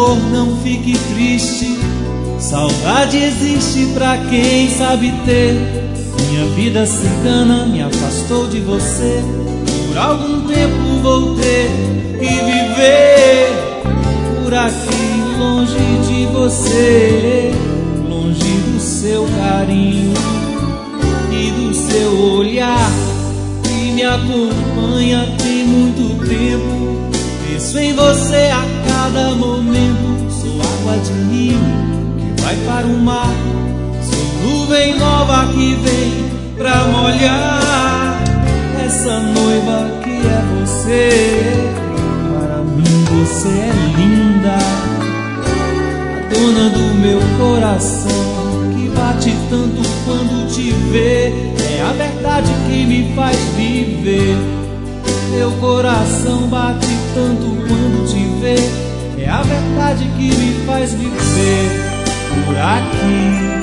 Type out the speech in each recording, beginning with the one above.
amor, não fique triste. Saudade existe pra quem sabe ter. Minha vida cigana me afastou de você. Por algum tempo vou ter que viver por aqui, longe de você, longe do seu carinho e do seu olhar que me acompanha tem muito tempo. Penso em você a cada momento. Sou água de rio que vai para o mar. Sou nuvem nova que vem pra molhar essa noiva que é você. Para mim você é linda, a dona do meu coração, que bate tanto quando te vê. É a verdade que me faz viver. Meu coração bate tanto quando te vê. É a verdade que me faz viver por aqui.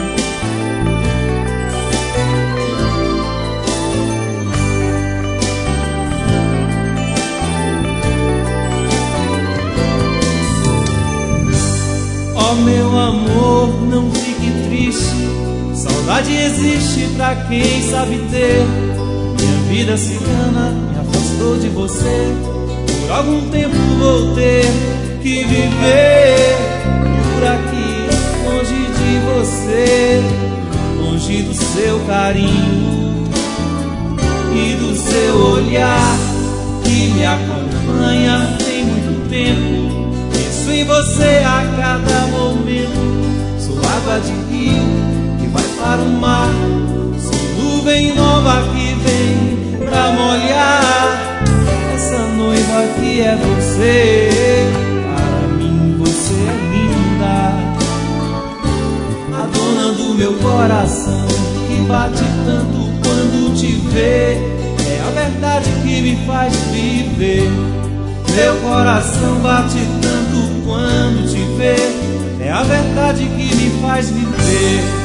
Oh meu amor, não fique triste. Saudade existe pra quem sabe ter. Minha vida cigana me afastou de você. Por algum tempo vou ter que viver por aqui, longe de você, longe do seu carinho e do seu olhar que me acompanha tem muito tempo. Penso em você a cada momento. Sou água de rio que vai para o mar. Sou nuvem nova que vem pra molhar essa noiva que é você. Para mim você é linda, a dona do meu coração, que bate tanto quando te vê. É a verdade que me faz viver. Meu coração bate tanto quando te vê. É a verdade que me faz viver.